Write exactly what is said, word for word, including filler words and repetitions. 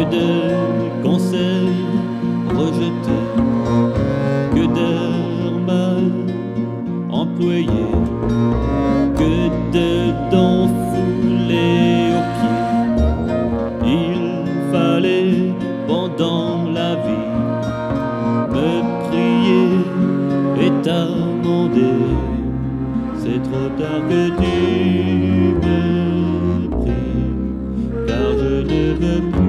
de conseils rejetés, que d'heures mal employées, que de dents foulées aux pieds. Il fallait pendant la vie me prier et t'amender. C'est trop tard que tu me pries, car je ne veux plus